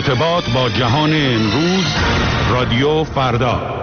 ارتباط با جهان امروز، رادیو فردا.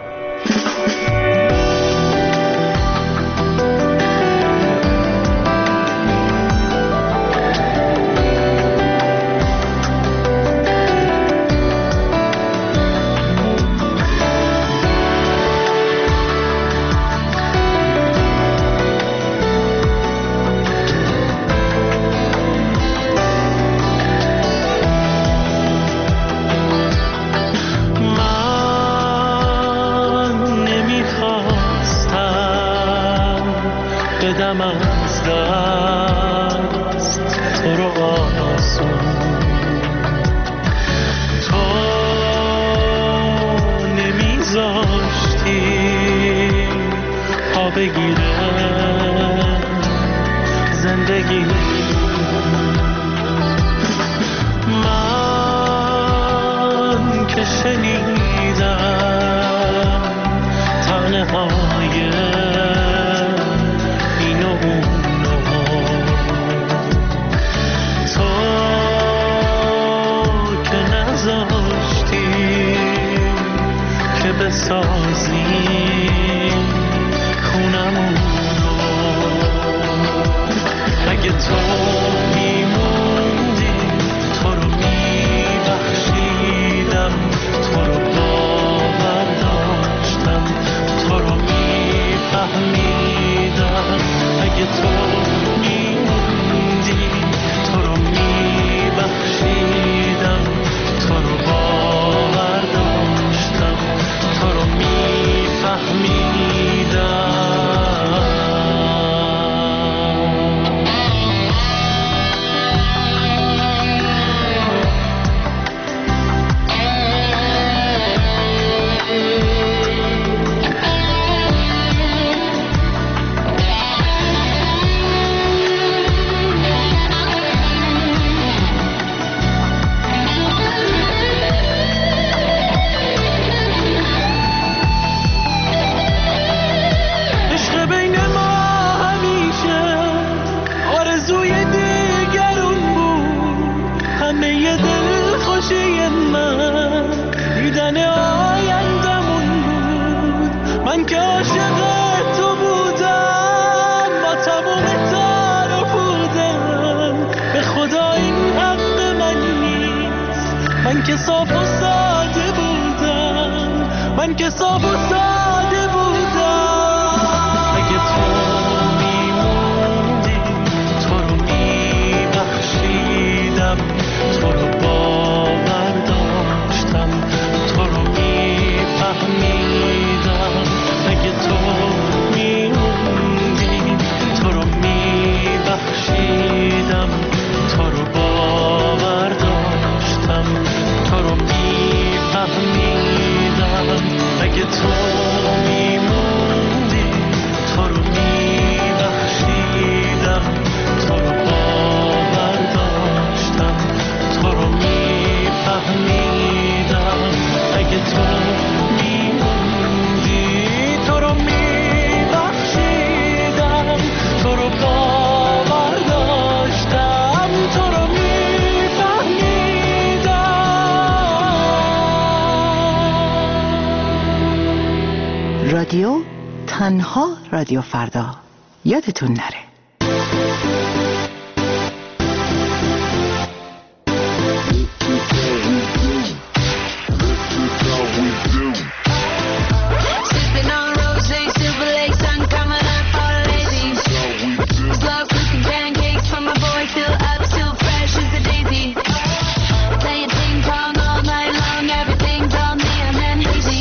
رادیو تنها رادیو فردا، یادتون نره.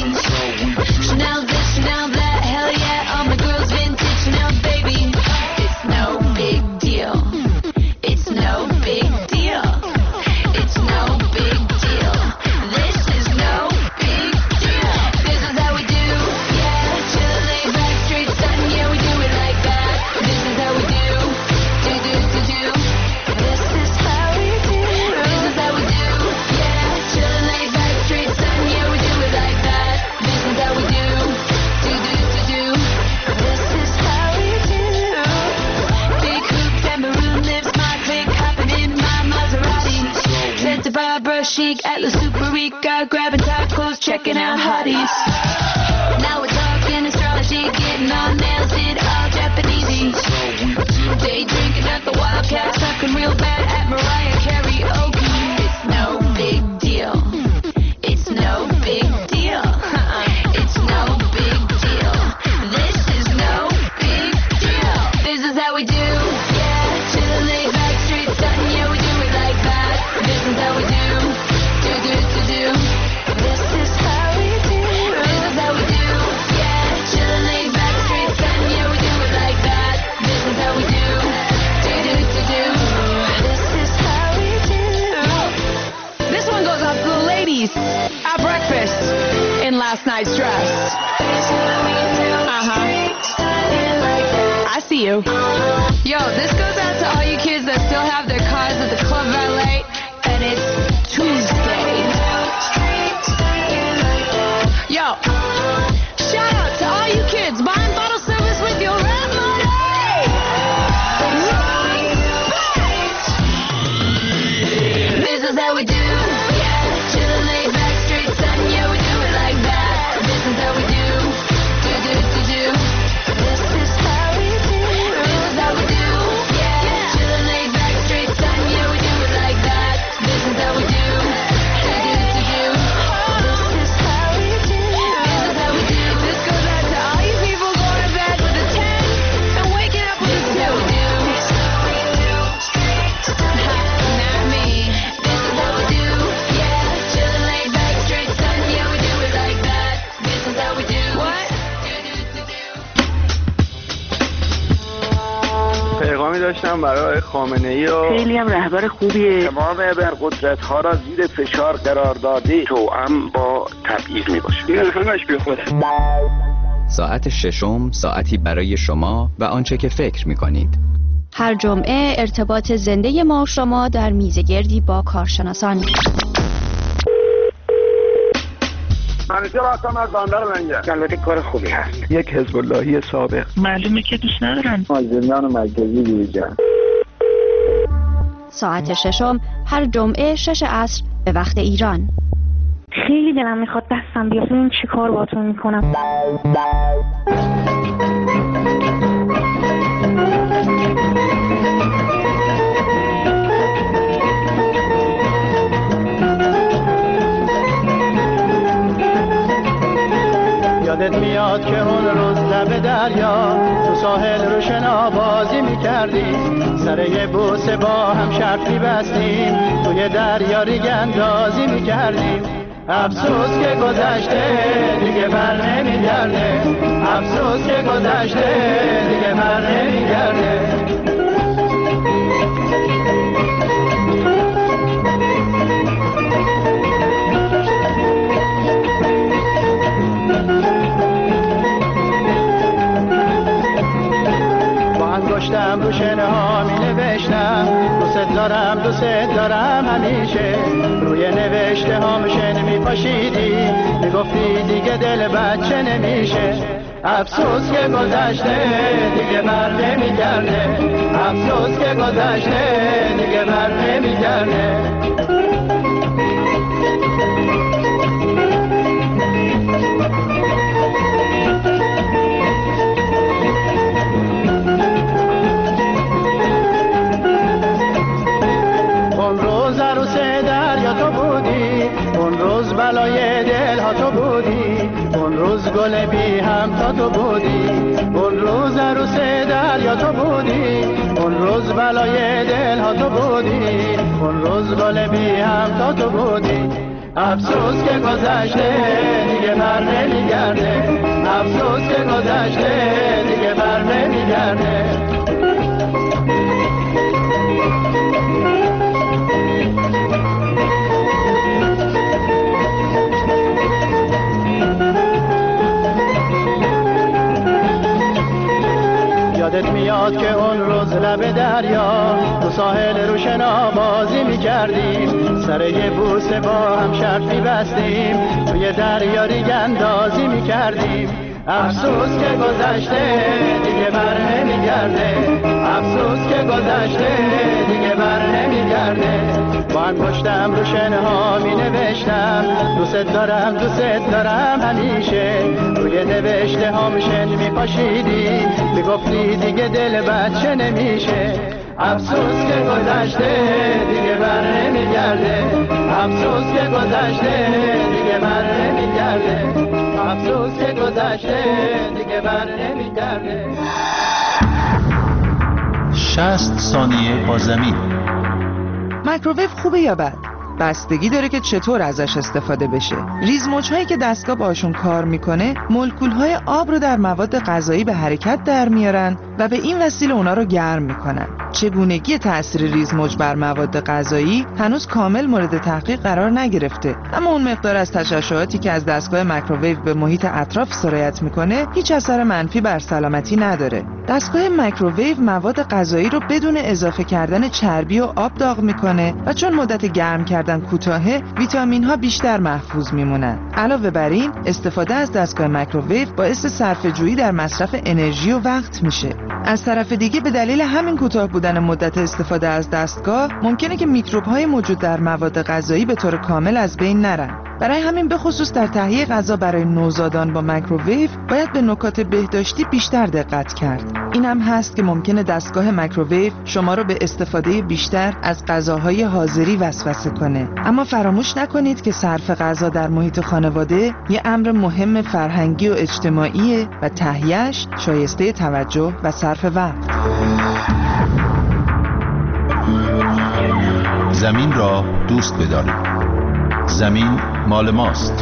Chanel this, Chanel that, hell yeah, all my girls vintage Chanel, baby. It's chic at La Superica, grabbing tacos, checking out hotties. Now we're talking astrology, getting all nails, it all Japanesey. Day drinking at the Wildcat, sucking real bad at Mariah karaoke. It's no big deal. It's no big deal. It's no big deal. This is no big deal. This is how we do. Yeah, chillin' laid back, straight stuntin'. Yeah, we do it like that. This is how we do. Do. This is how we do. This is how we do. Yeah, chillin' laid back, straight stuntin'. Yeah, we do it like that. This is how we do. Do. This is how we do. This one goes out to the ladies at breakfast in last night's dress. I see you. Yo, this goes out to all you kids that still have their cars at the Club Valet, and it's Tuesday. Yo, shout out to all you kids buying bottle service with your rent money. This is how we do. Yeah, chillin' laid back, straight sun. Yeah, we do it like that. This is how we do. Do. This is how we do. This is how we do. Yeah, chillin' laid back, straight sun. Yeah, we do it like that. This is how we do. Do. This is how we do. This is how we do. This goes out to all you people going to bed with a 10 and waking up with a 2. Not me. This is how we do. Yeah, chillin' laid back, straight sun. Yeah, we do it like that. This is how we do. What? پیغامی داشتم برای خامنه‌ای و خیلی هم رهبر خوبیه. تمام ابرقدرت‌ها را زیر فشار قرار داده توأم با تبعیض می‌باشه. این همش بیخوده. ساعت ششم ساعتی برای شما و آنچه که فکر می‌کنید. هر جمعه ارتباط زنده ما و شما در میزگردی با کارشناسان. منیجر هستم از بندر لنگر. البته کار خوبی هست. یک حزب اللهی سابق. معلومه که دوست ندارن. زندان مرکزی دیجا. ساعت ششم هر جمعه 6 عصر به وقت ایران. خیلی دلم میخواد دستم بیاد. این چی کار باتون میکنم؟ یادت میاد که اون روز لب دریا تو ساحل رو شنا بازی میکردی، سر یه بوسه با هم شرط میبستیم، توی دریا ریگ اندازی میکردیم. افسوس که گذشته دیگه بر نمیگرده، افسوس که گذشته دیگه بر نمیگرده. انگشتم رو شنه ها می نوشتم دوست دارم همیشه، روی نوشته هام شن می پاشیدی، می گفتی دیگه دل بچه نمیشه. افسوس که گذشته دیگه بر نمیگرده، افسوس که گذشته دیگه بر نمیگرده. بلای دل ها تو بودی، اون روز گل بی هم تا تو بودی، اون روز عروس دریا تو بودی، اون روز بلای دل ها تو بودی، اون روز گل بی هم تا تو بودی. افسوس که گذشته دیگه بر نمیگرده، افسوس که گذشته دیگه بر نمیگرده. یادت میاد که اون روز لب دریا تو ساحل رو شنا بازی میکردیم، سر یه بوسه با هم شرط میبستیم، توی دریا ریگ اندازی میکردیم. افسوس که گذشته دیگه بر نمیگرده، افسوس که گذشته دیگه بر نمیگرده. با انگشتم رو شنه ها می نوشتم دوست دارم دوست دارم همیشه، روی نوشته هام شن می پاشیدی می گفتی دیگه دل بچه نمیشه. افسوس که گذشته دیگه بر نمیگرده، افسوس که گذشته دیگه بر نمیگرده، افسوس که گذشته دیگه بر نمیگرده. 60 ثانیه با زمین. مایکروویو خوبه یا بد؟ بستگی داره که چطور ازش استفاده بشه. ریزموج‌هایی که دستگاه باشون کار میکنه مولکول‌های آب رو در مواد غذایی به حرکت در میارن و به این وسیله اونا رو گرم میکنن. چگونگی تأثیر ریزموج بر مواد غذایی هنوز کامل مورد تحقیق قرار نگرفته، اما اون مقدار از تشعشعاتی که از دستگاه مایکروویو به محیط اطراف سرایت میکنه هیچ اثر منفی بر سلامتی نداره. دستگاه مایکروویو مواد غذایی رو بدون اضافه کردن چربی و آب داغ میکنه و چون مدت گرم کردن کوتاهه ویتامین ها بیشتر محفوظ میمونن. علاوه بر این استفاده از دستگاه مایکروویو باعث صرفه جویی در مصرف انرژی و وقت میشه. از طرف دیگه به دلیل همین کوتاه بودن مدت استفاده از دستگاه ممکنه که میکروب‌های موجود در مواد غذایی به طور کامل از بین نرن. برای همین به خصوص در تهیه غذا برای نوزادان با مایکروویو باید به نکات بهداشتی بیشتر دقت کرد. این هم هست که ممکنه دستگاه مایکروویو شما رو به استفاده بیشتر از غذاهای حاضری وسوسه کنه. اما فراموش نکنید که صرف غذا در محیط خانواده یه امر مهم فرهنگی و اجتماعیه و تهیه‌اش شایسته توجه و صرف وقت. زمین را دوست بدارید. زمین مال ماست.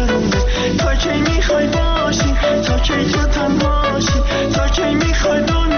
تا کی میخوای باشی، تا کی تو تنهاشی، تا کی میخوای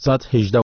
ساعت 18